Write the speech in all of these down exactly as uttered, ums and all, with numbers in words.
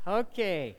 Okay.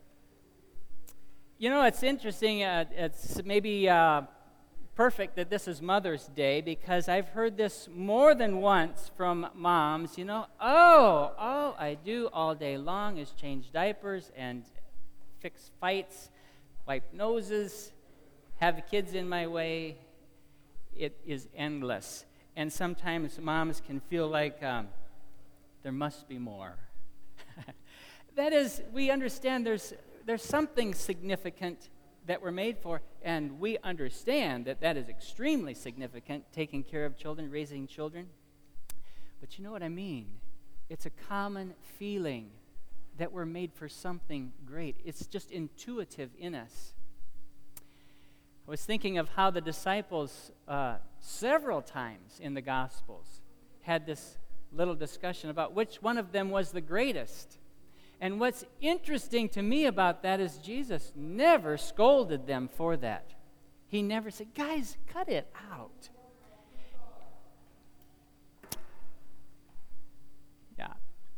You know, it's interesting. Uh, it's maybe uh, perfect that this is Mother's Day because I've heard this more than once from moms. You know, oh, all I do all day long is change diapers and fix fights, wipe noses, have the kids in my way. It is endless. And sometimes moms can feel like um, there must be more. That is, we understand there's there's something significant that we're made for, and we understand that that is extremely significant, taking care of children, raising children. But you know what I mean? It's a common feeling that we're made for something great. It's just intuitive in us. I was thinking of how the disciples, uh, several times in the Gospels, had this little discussion about which one of them was the greatest. And what's interesting to me about that is Jesus never scolded them for that. He never said, guys, cut it out. Yeah.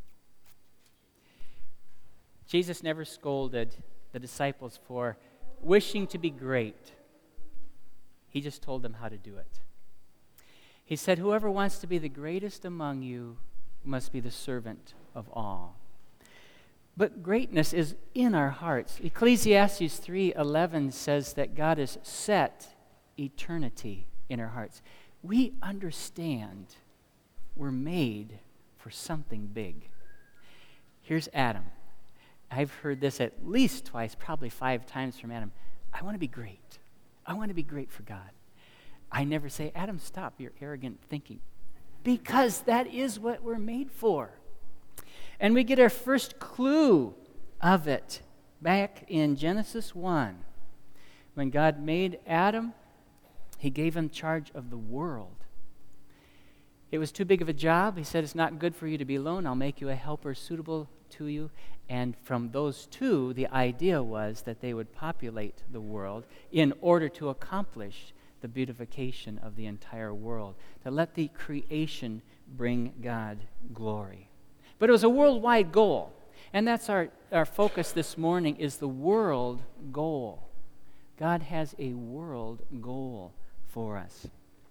Jesus never scolded the disciples for wishing to be great. He just told them how to do it. He said, whoever wants to be the greatest among you must be the servant of all. But greatness is in our hearts. Ecclesiastes three eleven says that God has set eternity in our hearts. We understand we're made for something big. Here's Adam. I've heard this at least twice, probably five times from Adam. I want to be great. I want to be great for God. I never say, Adam, stop your arrogant thinking. Because that is what we're made for. And we get our first clue of it back in Genesis one. When God made Adam, he gave him charge of the world. It was too big of a job. He said, it's not good for you to be alone. I'll make you a helper suitable to you. And from those two, the idea was that they would populate the world in order to accomplish the beautification of the entire world, to let the creation bring God glory. But it was a worldwide goal. And that's our, our focus this morning is the world goal. God has a world goal for us.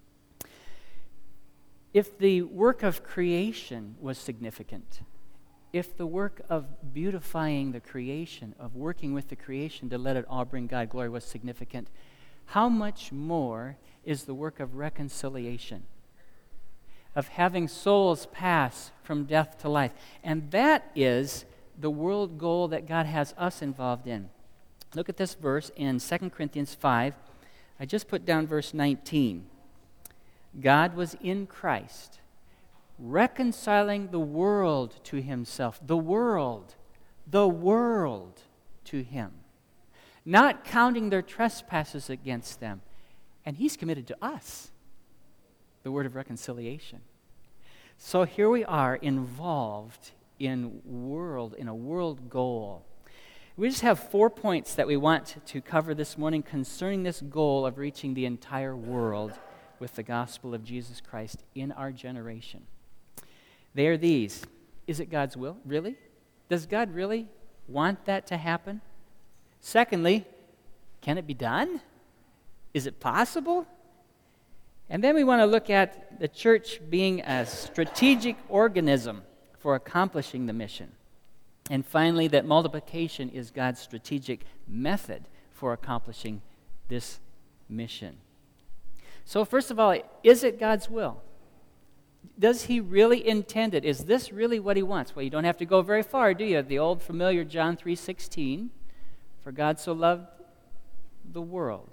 If the work of creation was significant, if the work of beautifying the creation, of working with the creation to let it all bring God glory was significant, how much more is the work of reconciliation? Of having souls pass from death to life. And that is the world goal that God has us involved in. Look at this verse in Second Corinthians five. I just put down verse nineteen. God was in Christ, reconciling the world to himself. The world, the world to him. Not counting their trespasses against them. And he's committed to us the word of reconciliation. So here we are involved in world, in a world goal. We just have four points that we want to cover this morning concerning this goal of reaching the entire world with the gospel of Jesus Christ in our generation. They are these. Is it God's will? Really? Does God really want that to happen? Secondly, can it be done? Is it possible? And then we want to look at the church being a strategic organism for accomplishing the mission. And finally, that multiplication is God's strategic method for accomplishing this mission. So first of all, is it God's will? Does he really intend it? Is this really what he wants? Well, you don't have to go very far, do you? The old familiar John three sixteen, for God so loved the world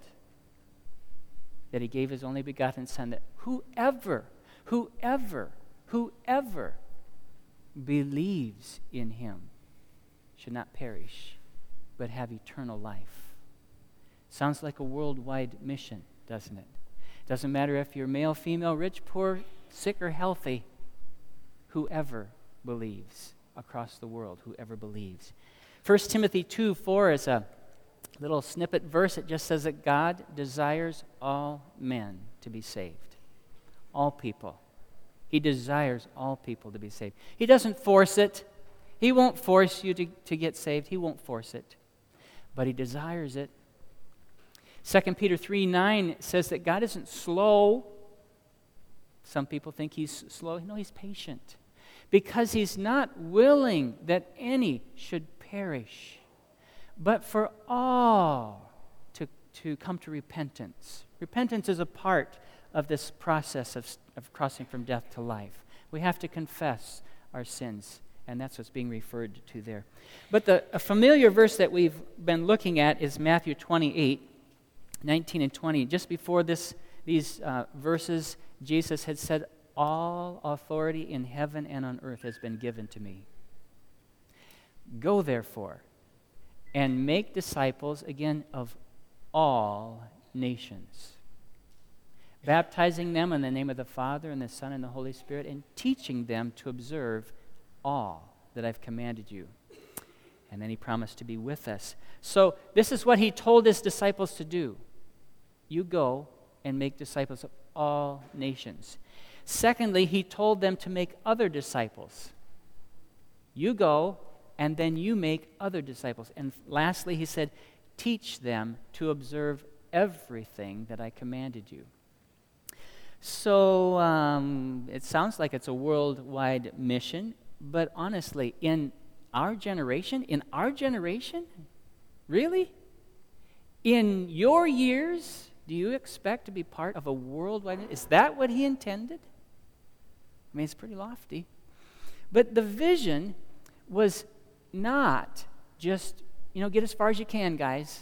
that he gave his only begotten Son, that whoever, whoever, whoever believes in him should not perish, but have eternal life. Sounds like a worldwide mission, doesn't it? Doesn't matter if you're male, female, rich, poor, sick, or healthy. Whoever believes across the world, whoever believes. First Timothy two four is a little snippet verse. It just says that God desires all men to be saved. All people. He desires all people to be saved. He doesn't force it. He won't force you to, to get saved. He won't force it. But He desires it. Second Peter three nine says that God isn't slow. Some people think He's slow. No, He's patient. Because He's not willing that any should perish, but for all to, to come to repentance. Repentance is a part of this process of, of crossing from death to life. We have to confess our sins, and that's what's being referred to there. But the a familiar verse that we've been looking at is Matthew twenty-eight, nineteen and twenty. Just before this, these uh, verses, Jesus had said, "All authority in heaven and on earth has been given to me. Go therefore and make disciples, again, of all nations, baptizing them in the name of the Father and the Son and the Holy Spirit, and teaching them to observe all that I've commanded you." And then He promised to be with us. So this is what He told His disciples to do. You go and make disciples of all nations. Secondly, He told them to make other disciples. You go, and then you make other disciples. And lastly, He said, teach them to observe everything that I commanded you. So um, it sounds like it's a worldwide mission, but honestly, in our generation, in our generation, really? In your years, do you expect to be part of a worldwide? Is that what He intended? I mean, it's pretty lofty. But the vision was not just, you know, get as far as you can, guys.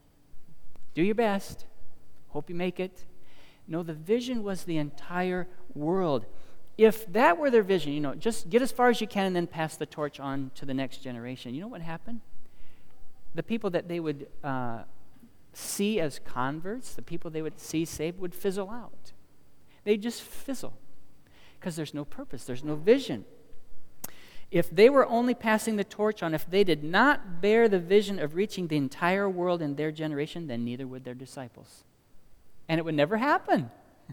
Do your best. Hope you make it. No, the vision was the entire world. If that were their vision, you know, just get as far as you can and then pass the torch on to the next generation, you know what happened? The people that they would uh, see as converts, the people they would see saved, would fizzle out. They'd just fizzle because there's no purpose, there's no vision. If they were only passing the torch on, if they did not bear the vision of reaching the entire world in their generation, then neither would their disciples. And it would never happen.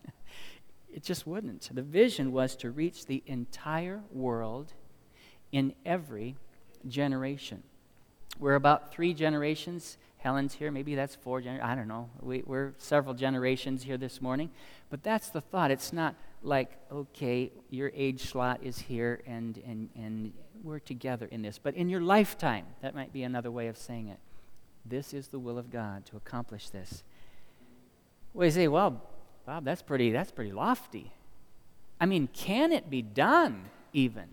It just wouldn't. The vision was to reach the entire world in every generation. We're about three generations. Helen's here. Maybe that's four generations. I don't know. We, we're several generations here this morning. But that's the thought. It's not like, okay, your age slot is here and, and, and we're together in this. But in your lifetime, that might be another way of saying it. This is the will of God to accomplish this. Well, you say, well, Bob, that's pretty, that's pretty lofty. I mean, can it be done even?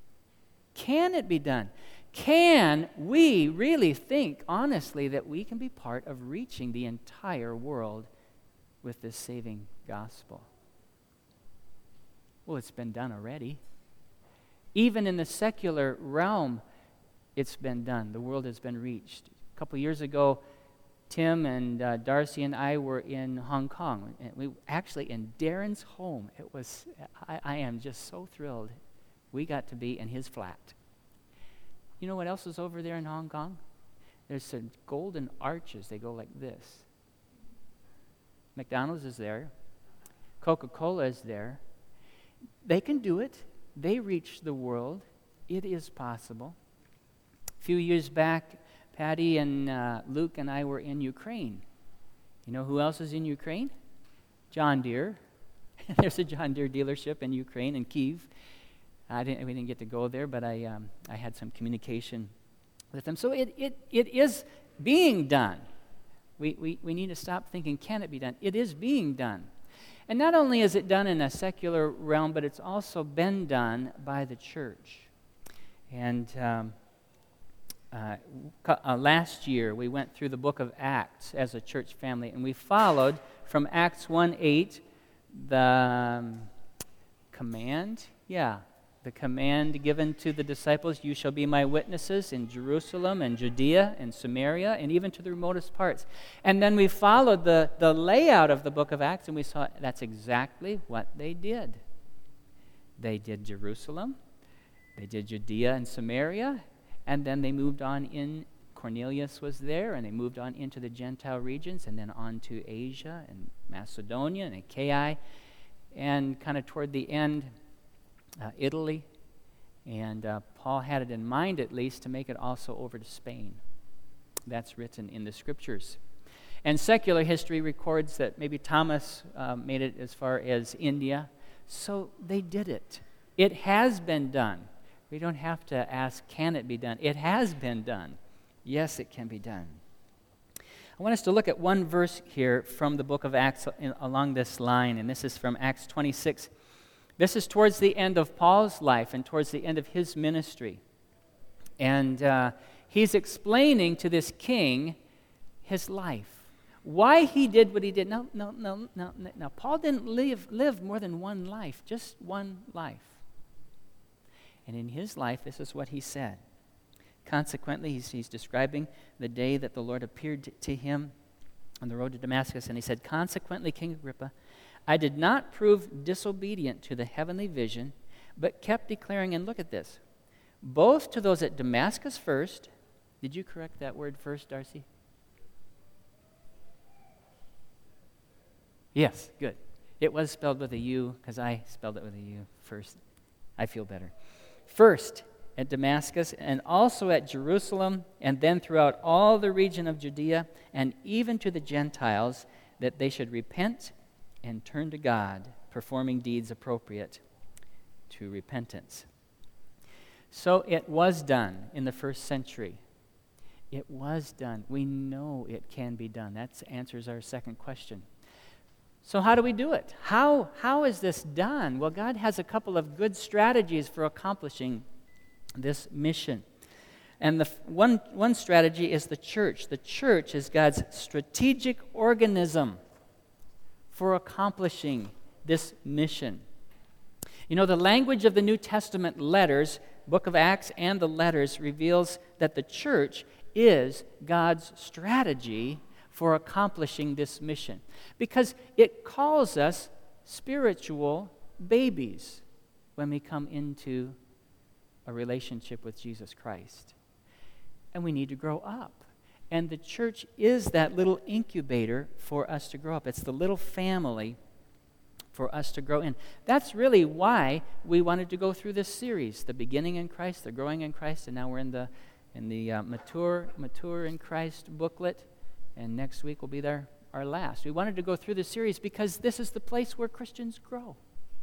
Can it be done? Can we really think honestly that we can be part of reaching the entire world with this saving gospel? Well, it's been done already. Even in the secular realm, it's been done. The world has been reached. A couple years ago, Tim and uh, Darcy and I were in Hong Kong. And we actually in Darren's home. It was. I, I am just so thrilled. We got to be in his flat. You know what else is over there in Hong Kong? There's some golden arches. They go like this. McDonald's is there. Coca-Cola is there. They can do it. They reach the world. It is possible. A few years back, Patty and uh, Luke and I were in Ukraine. You know who else is in Ukraine? John Deere. There's a John Deere dealership in Ukraine, in Kyiv. I didn't, we didn't get to go there, but I um, I had some communication with them. So it it it is being done. We, we, we need to stop thinking, can it be done? It is being done. And not only is it done in a secular realm, but it's also been done by the church. And um, uh, uh, last year, we went through the book of Acts as a church family, and we followed from Acts one eight the um, command, yeah, the command given to the disciples, you shall be my witnesses in Jerusalem and Judea and Samaria and even to the remotest parts. And then we followed the, the layout of the book of Acts, and we saw that's exactly what they did. They did Jerusalem, they did Judea and Samaria, and then they moved on in. Cornelius was there, and they moved on into the Gentile regions, and then on to Asia and Macedonia and Achaia, and kind of toward the end, Uh, Italy, And uh, Paul had it in mind, at least, to make it also over to Spain. That's written in the Scriptures. And secular history records that maybe Thomas uh, made it as far as India. So they did it. It has been done. We don't have to ask, can it be done? It has been done. Yes, it can be done. I want us to look at one verse here from the book of Acts in, along this line, and this is from Acts twenty-six. This is towards the end of Paul's life and towards the end of his ministry. And uh, he's explaining to this king his life, why he did what he did. No, no, no, no, no. Now, Paul didn't live, live more than one life, just one life. And in his life, this is what he said. Consequently, he's, he's describing the day that the Lord appeared to, to him on the road to Damascus, and he said, "Consequently, King Agrippa, I did not prove disobedient to the heavenly vision, but kept declaring," and look at this, "both to those at Damascus first." Did you correct that word first, Darcy? Yes, good. It was spelled with a U, because I spelled it with a U first. I feel better. First at Damascus, and also at Jerusalem, and then throughout all the region of Judea, and even to the Gentiles, that they should repent and turn to God, performing deeds appropriate to repentance. So it was done in the first century. It was done. We know it can be done. That answers our second question. So how do we do it? How, how is this done? Well, God has a couple of good strategies for accomplishing this mission. And the one, one strategy is the church. The church is God's strategic organism for accomplishing this mission. You know, the language of the New Testament letters, book of Acts and the letters, reveals that the church is God's strategy for accomplishing this mission, because it calls us spiritual babies when we come into a relationship with Jesus Christ. And we need to grow up. And the church is that little incubator for us to grow up. It's the little family for us to grow in. That's really why we wanted to go through this series, the beginning in Christ, the growing in Christ, and now we're in the in the uh, mature mature in Christ booklet, and next week will be there, our last. We wanted to go through this series because this is the place where Christians grow.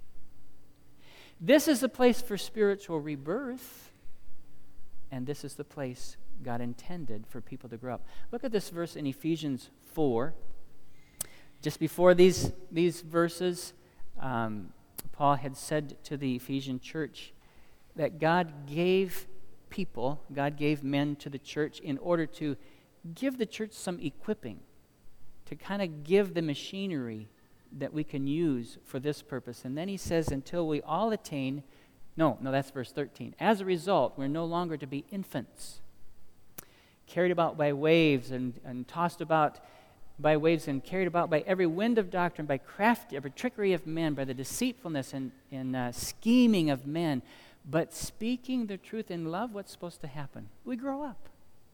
This is the place for spiritual rebirth, and this is the place God intended for people to grow up. Look at this verse in Ephesians four. Just before these, these verses, um, Paul had said to the Ephesian church that God gave people, God gave men to the church in order to give the church some equipping, to kind of give the machinery that we can use for this purpose. And then he says, until we all attain, no, no, that's verse thirteen. As a result, we're no longer to be infants, carried about by waves and, and tossed about by waves and carried about by every wind of doctrine, by craft, every trickery of men, by the deceitfulness and, and uh, scheming of men. But speaking the truth in love, what's supposed to happen? We grow up.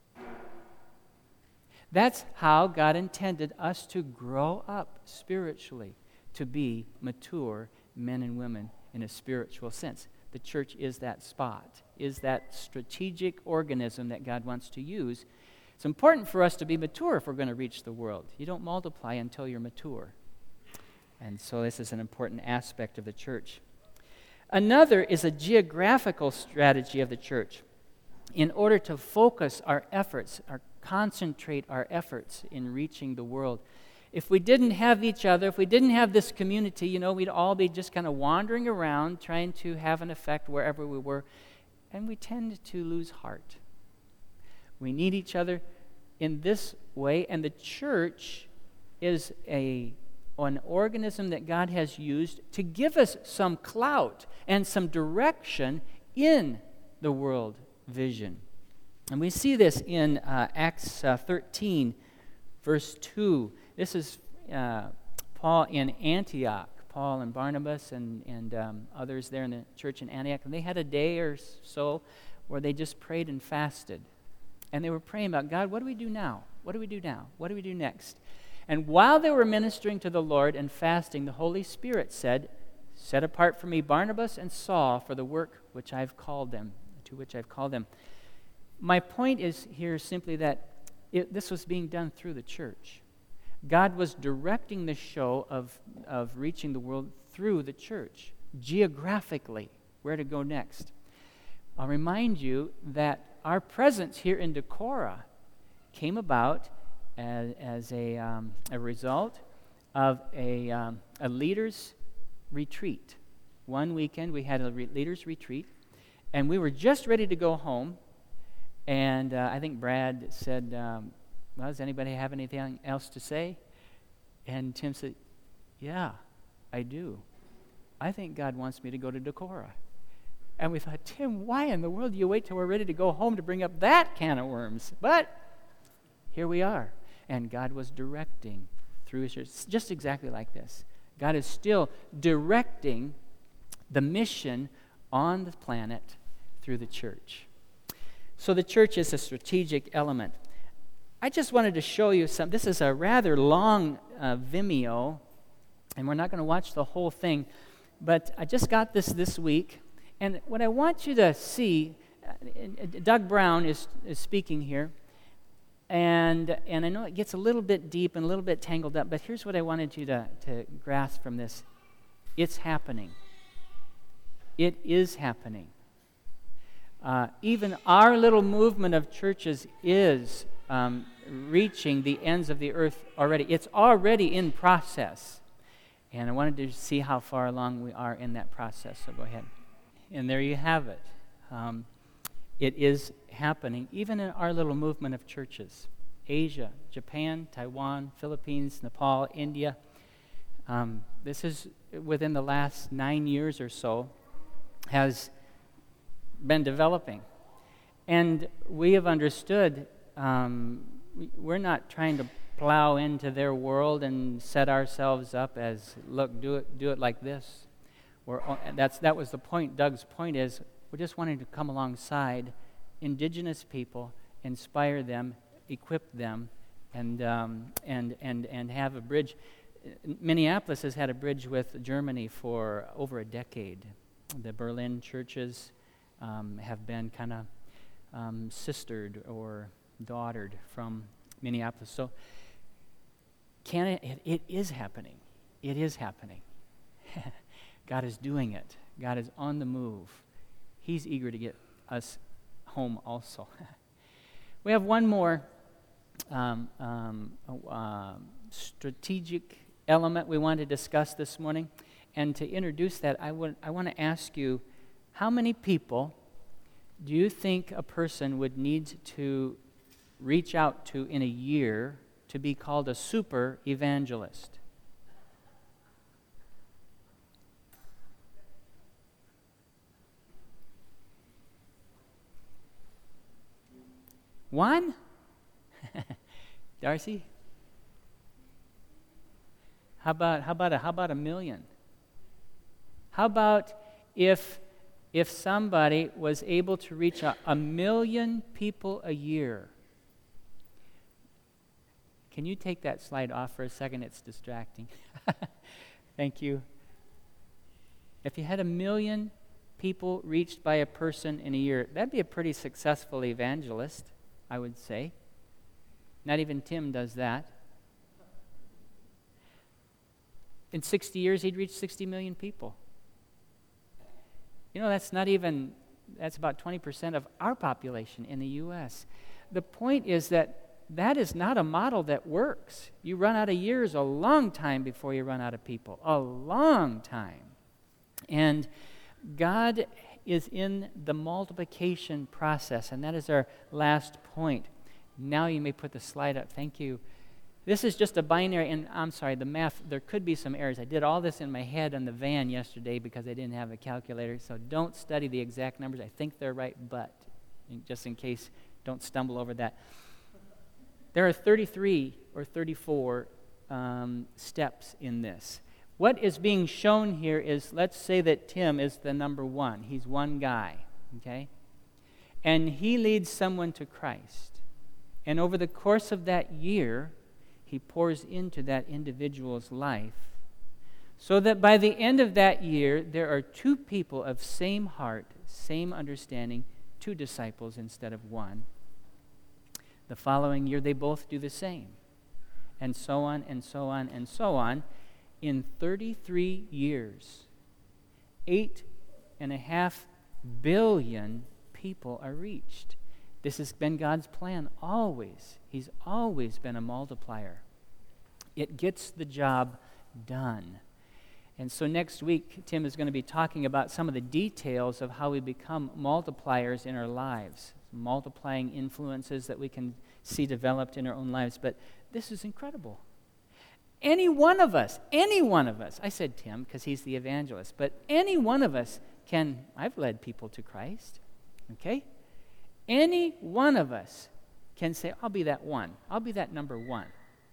That's how God intended us to grow up spiritually, to be mature men and women in a spiritual sense. The church is that spot, is that strategic organism that God wants to use. It's important for us to be mature if we're going to reach the world. You don't multiply until you're mature. And so this is an important aspect of the church. Another is a geographical strategy of the church. In order to focus our efforts, our concentrate our efforts in reaching the world. If we didn't have each other, if we didn't have this community, you know, we'd all be just kind of wandering around trying to have an effect wherever we were, and we tend to lose heart. We need each other in this way, and the church is a an organism that God has used to give us some clout and some direction in the world vision. And we see this in uh, Acts uh, thirteen, verse two. This is uh, Paul in Antioch, Paul and Barnabas and, and um, others there in the church in Antioch. And they had a day or so where they just prayed and fasted. And they were praying about, God, what do we do now? What do we do now? What do we do next? And while they were ministering to the Lord and fasting, the Holy Spirit said, Set apart for me Barnabas and Saul for the work which I've called them, to which I've called them. My point is here simply that it, this was being done through the church. God was directing the show of, of reaching the world through the church, geographically, where to go next. I'll remind you that our presence here in Decorah came about as, as a, um, a result of a, um, a leaders' retreat. One weekend we had a re- leaders' retreat, and we were just ready to go home, and uh, I think Brad said, um, well, does anybody have anything else to say? And Tim said, yeah, I do. I think God wants me to go to Decorah. And we thought, Tim, why in the world do you wait till we're ready to go home to bring up that can of worms? But here we are. And God was directing through his church, just exactly like this. God is still directing the mission on the planet through the church. So the church is a strategic element. I just wanted to show you some. This is a rather long uh, Vimeo, and we're not going to watch the whole thing, but I just got this this week. And what I want you to see, uh, Doug Brown is, is speaking here, and and I know it gets a little bit deep and a little bit tangled up, but here's what I wanted you to, to grasp from this. It's happening. It is happening. Uh, even our little movement of churches is um, reaching the ends of the earth already. It's already in process. And I wanted to see how far along we are in that process, so go ahead. And there you have it. Um, it is happening, even in our little movement of churches. Asia, Japan, Taiwan, Philippines, Nepal, India. Um, this is within the last nine years or so has been developing. And we have understood um, we, we're not trying to plow into their world and set ourselves up as, look, do it, do it like this. We're, that's, that was the point. Doug's point is we're just wanting to come alongside indigenous people, inspire them, equip them, and um, and and and have a bridge. Minneapolis has had a bridge with Germany for over a decade. The Berlin churches um, have been kind of um, sistered or daughtered from Minneapolis. So, can it, it? It is happening. It is happening. God is doing it. God is on the move. He's eager to get us home also. We have one more um, um, uh, strategic element we want to discuss this morning. And to introduce that, I, would, I want to ask you, how many people do you think a person would need to reach out to in a year to be called a super evangelist? One? Darcy? How about how about a how about a million? How about if if somebody was able to reach a, a million people a year? Can you take that slide off for a second? It's distracting. Thank you. If you had a million people reached by a person in a year, that'd be a pretty successful evangelist, I would say. Not even Tim does that. In sixty years, he'd reach sixty million people. You know, that's not even, that's about twenty percent of our population in the U S The point is that that is not a model that works. You run out of years a long time before you run out of people. A long time. And God is in the multiplication process, and that is our last point. Now you may put the slide up. Thank you. This is just a binary, and I'm sorry, the math, there could be some errors. I did all this in my head on the van yesterday because I didn't have a calculator, so don't study the exact numbers. I think they're right, but just in case, don't stumble over that. There are thirty-three or thirty-four um, steps in this. What is being shown here is, let's say that Tim is the number one. He's one guy, okay? And he leads someone to Christ. And over the course of that year, he pours into that individual's life So that by the end of that year, there are two people of same heart, same understanding, two disciples instead of one. The following year, they both do the same. And so on, and so on, and so on. In thirty-three years, eight and a half billion people are reached. This has been God's plan always. He's always been a multiplier. It gets the job done. And so next week, Tim is going to be talking about some of the details of how we become multipliers in our lives, multiplying influences that we can see developed in our own lives. But this is incredible. Any one of us, any one of us, I said Tim because he's the evangelist, but any one of us can, I've led people to Christ, okay? Any one of us can say, I'll be that one. I'll be that number one.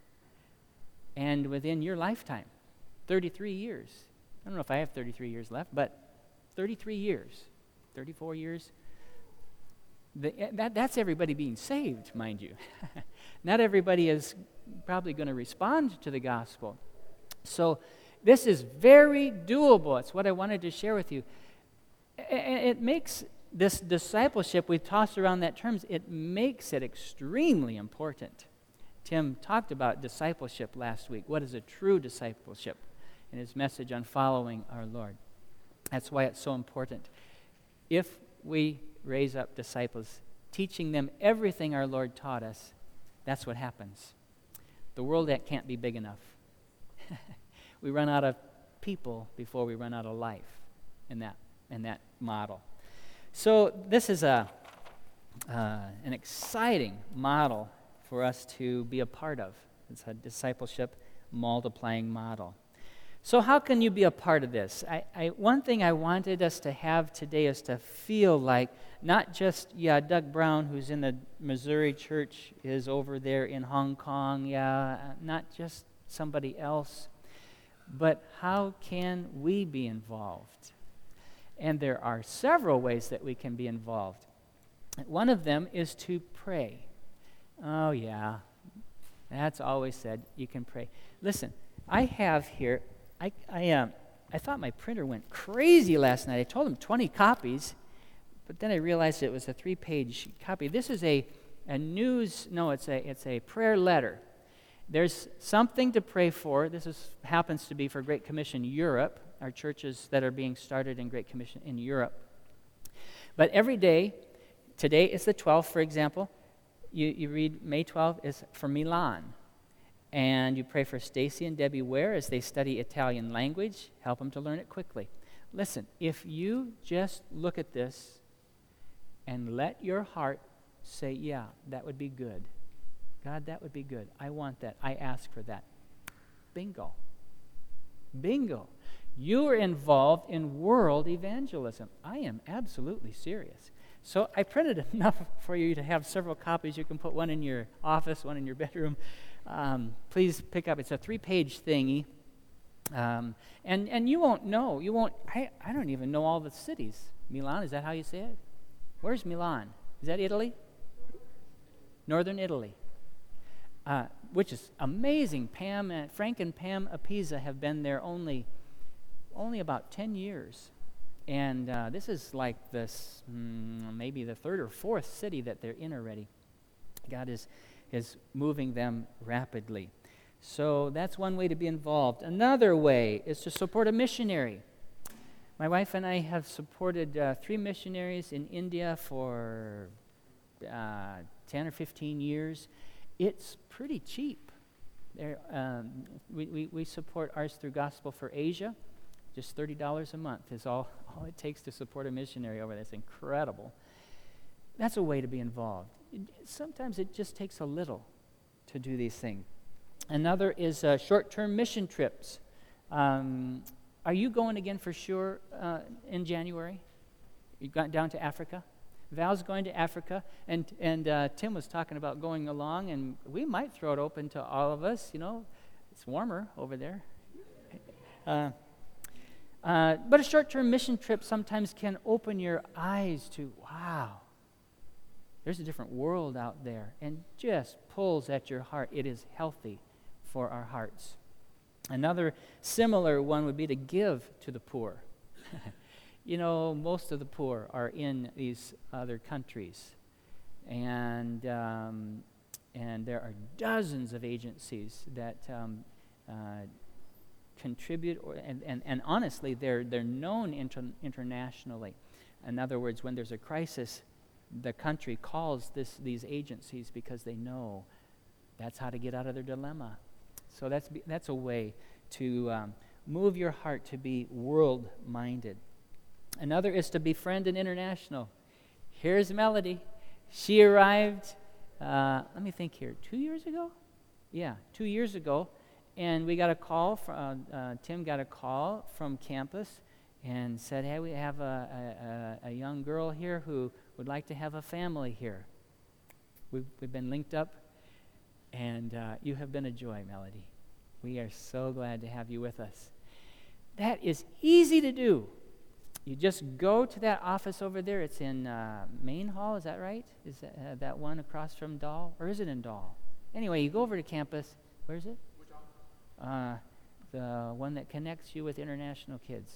And within your lifetime, thirty-three years, I don't know if I have thirty-three years left, but thirty-three years, thirty-four years, the, that, that's everybody being saved, mind you. Not everybody is probably going to respond to the gospel. So this is very doable. It's what I wanted to share with you. It makes this discipleship, we've tossed around that terms, it makes it extremely important. Tim talked about discipleship last week. What is a true discipleship? In his message on following our Lord. That's why it's so important. If we raise up disciples, teaching them everything our Lord taught us, that's what happens. The world that can't be big enough. We run out of people before we run out of life in that in that model. So this is a uh, an exciting model for us to be a part of. It's a discipleship multiplying model. So how can you be a part of this? I, I, one thing I wanted us to have today is to feel like not just, yeah, Doug Brown, who's in the Missouri church, is over there in Hong Kong, yeah, not just somebody else, but how can we be involved? And there are several ways that we can be involved. One of them is to pray. Oh, yeah, that's always said, you can pray. Listen, I have here, I I, um, I thought my printer went crazy last night. I told him twenty copies, but then I realized it was a three-page copy. This is a, a news, no, it's a it's a prayer letter. There's something to pray for. This is happens to be for Great Commission Europe, our churches that are being started in Great Commission in Europe. But every day, today is the twelfth, for example, you, you read May twelfth is for Milan. And you pray for Stacy and Debbie Ware as they study Italian language. Help them to learn it quickly. Listen, if you just look at this and let your heart say, yeah, that would be good. God, that would be good. I want that. I ask for that. Bingo. Bingo. You are involved in world evangelism. I am absolutely serious. So I printed enough for you to have several copies. You can put one in your office, one in your bedroom. Um, please pick up. It's a three-page thingy. Um, and, and you won't know. You won't. I, I don't even know all the cities. Milan, is that how you say it? Where's Milan? Is that Italy? Northern Italy. Uh, which is amazing. Pam and Frank and Pam Apiza have been there only, only about ten years. And uh, this is like this, mm, maybe the third or fourth city that they're in already. God is, is moving them rapidly. So that's one way to be involved. Another way is to support a missionary. My wife and I have supported uh, three missionaries in India for uh, ten or fifteen years. It's pretty cheap. There, um, we, we, we support ours through Gospel for Asia. Just thirty dollars a month is all, all it takes to support a missionary over there. It's incredible. That's a way to be involved. It, sometimes it just takes a little to do these things. Another is uh, short-term mission trips. Um, are you going again for sure uh, in January? You got down to Africa? Val's going to Africa, and and uh, Tim was talking about going along, and we might throw it open to all of us. You know, it's warmer over there. Uh, uh, but a short-term mission trip sometimes can open your eyes to, wow, there's a different world out there, and just pulls at your heart. It is healthy for our hearts. Another similar one would be to give to the poor. You know, most of the poor are in these other countries. And um, and there are dozens of agencies that um, uh, contribute, or, and, and, and honestly, they're, they're known inter- internationally. In other words, when there's a crisis, the country calls this, these agencies because they know that's how to get out of their dilemma. So that's, be, that's a way to um, move your heart to be world-minded. Another is to befriend an international. Here's Melody. She arrived, uh, let me think here, two years ago? Yeah, two years ago. And we got a call, from, uh, uh, Tim got a call from campus and said, hey, we have a, a, a young girl here who would like to have a family here. We've, we've been linked up, and uh, you have been a joy, Melody. We are so glad to have you with us. That is easy to do. You just go to that office over there. It's in uh, Main Hall, is that right? Is that, uh, that one across from Dahl? Or is it in Dahl? Anyway, you go over to campus. Where is it? Which office? Uh, the one that connects you with international kids.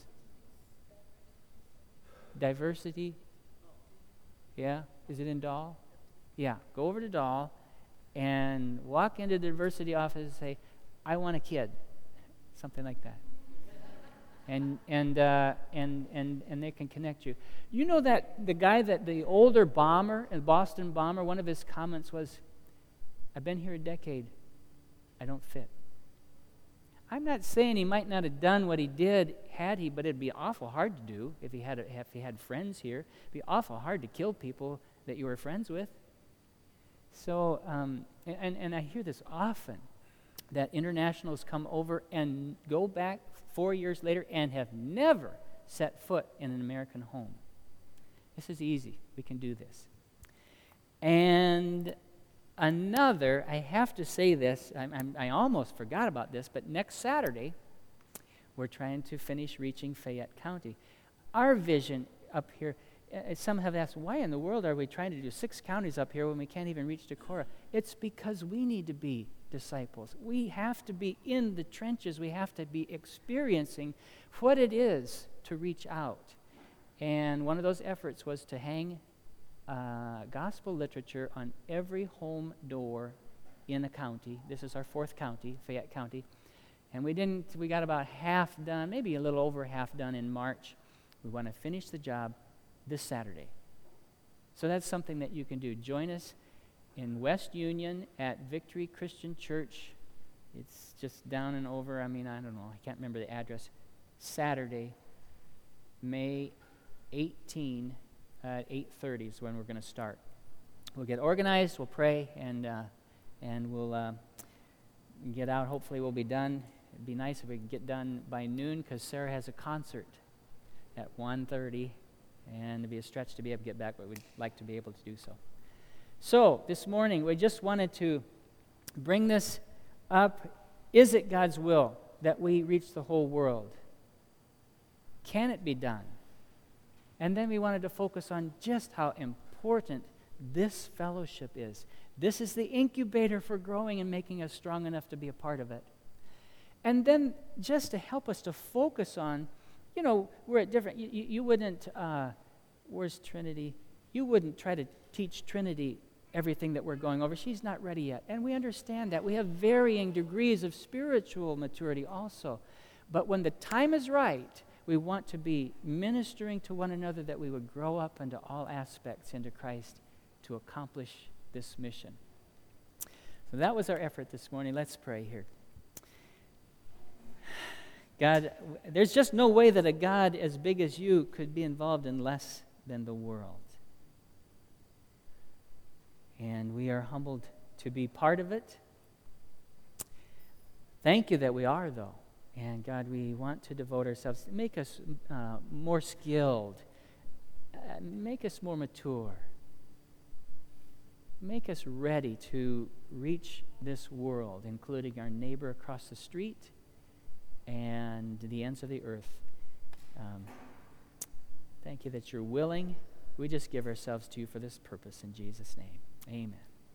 Diversity? Yeah? Is it in Dahl? Yeah. Go over to Dahl and walk into the diversity office and say, I want a kid. Something like that. And and uh, and and and they can connect you. You know that the guy that the older bomber, the Boston bomber, one of his comments was, "I've been here a decade. I don't fit." I'm not saying he might not have done what he did had he, but it'd be awful hard to do if he had a, if he had friends here. It'd be awful hard to kill people that you were friends with. So um, and and I hear this often, that internationals come over and go back four years later and have never set foot in an American home. This is easy. We can do this. And another, I have to say this, I'm, I'm, I almost forgot about this, but next Saturday, we're trying to finish reaching Fayette County. Our vision up here, uh, some have asked, why in the world are we trying to do six counties up here when we can't even reach Decorah? It's because we need to be disciples. We have to be in the trenches. We have to be experiencing what it is to reach out. And one of those efforts was to hang uh, gospel literature on every home door in a county. This is our fourth county, Fayette County. And we didn't, we got about half done, maybe a little over half done in March. We want to finish the job this Saturday. So that's something that you can do. Join us in West Union at Victory Christian Church. It's just down and over, I mean, I don't know, I can't remember the address. Saturday, May eighteenth at eight thirty is when we're going to start. We'll get organized, we'll pray, and uh, and we'll uh, get out. Hopefully we'll be done. It'd be nice if we could get done by noon, because Sarah has a concert at one thirty, and it'd be a stretch to be able to get back, but we'd like to be able to do so. So, this morning, we just wanted to bring this up. Is it God's will that we reach the whole world? Can it be done? And then we wanted to focus on just how important this fellowship is. This is the incubator for growing and making us strong enough to be a part of it. And then just to help us to focus on, you know, we're at different, you, you, you wouldn't, uh, where's Trinity? You wouldn't try to teach Trinity everything that we're going over. She's not ready yet. And we understand that. We have varying degrees of spiritual maturity also. But when the time is right, we want to be ministering to one another, that we would grow up into all aspects into Christ to accomplish this mission. So that was our effort this morning. Let's pray here. God, there's just no way that a God as big as you could be involved in less than the world. And we are humbled to be part of it. Thank you that we are, though. And God, we want to devote ourselves. Make us uh, more skilled. Uh, make us more mature. Make us ready to reach this world, including our neighbor across the street and the ends of the earth. Um, thank you that you're willing. We just give ourselves to you for this purpose in Jesus' name. Amen.